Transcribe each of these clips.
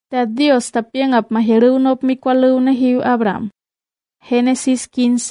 Tat Dios tapien ap mahiru nop mikualu nehiu Abraham. Génesis 15.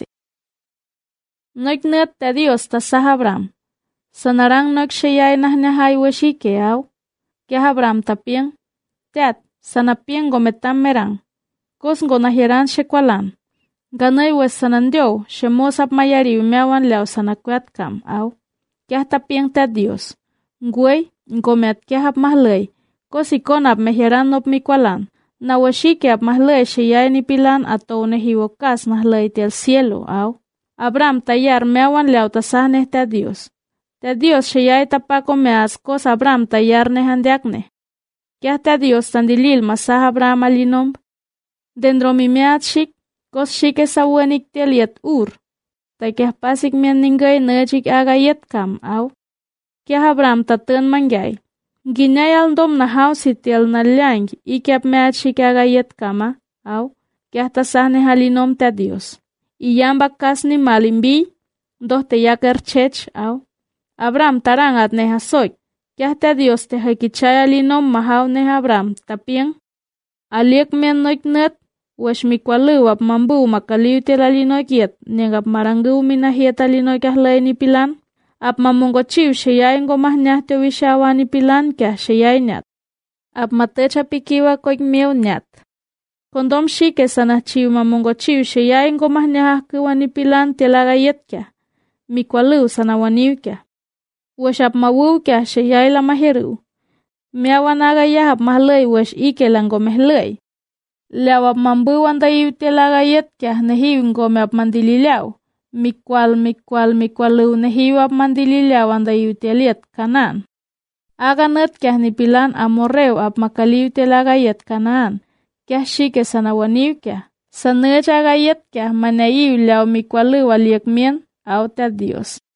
Noik net ta Dios tasah Abraham. Sanarang noik sheyay nahnehai weshike au. Kya Abraham tapien. Tat, sanapien gometam merang. Kos gonahiran shekwalan. Ganay wes sanandio, shemos ap mayari umeawan leo sanakwat kam au. Kya tapien tat Dios. Ngwey, ngomet kya ap mahlay. Kos ikon ap mehiran nop mikwalan. Na weshike ap mahlay sheyay ni pilan ato nehiwokas nahlay tel cielo au. Abraham tayar meawan leo tasah tat Dios. Tat Dios sheyay tapako meas kos Abraham tayar nehandiakne. Kya tat Dios tandilil masah Abraham alinom. Dendro mi meat shik, kos shike sawenik teliet tay kya pasik mien ningay nejik agayet kam au. Kya Abraham taten mangyay. Ginayal dom na hausi tel na liang ikyap meat shik agayet kama au. Kya tasah halinom tat Dios. Iyambak kas ni malimbi, doh te yaker chech au. Abraham tarang at nehasoy. Kya tat Dios te hakichay alinom mahaw ne Abraham tapien. Aliek men noik net. Wesh mikwalu ap mambu makaliw tel alinoy kiet. Nengap marangu minahiet alinoy kahlay ni pilan. Ap mamungochiw sheyay ngomah nyah te wishawa ni pilan kya sheyay nyat. Ap matecha pikiwa koik mew nyat. Kondom shike sanah chiw mamungochiw sheyay ngomah nyah kiwa ni pilan tel agayet kya. Mikwalu sanawaniw kya. Wesh ap mawu kya sheyay la mahiru. Meawan agayah ap mahlay wesh ike lang gomehlay. Liaw ap mambu wandayiw tel agayet kya nehiw ngome ap mandililaw. Mikwalu nehiw ap mandililaw wandayiw teliet Kanaan. Aganet kya ni pilan Amorreo ap makaliw tel agayet Kanaan. Kya shike sanawaniw kya. Sanech agayet kya manayiw liaw mikwalu aliek mien au tat Dios.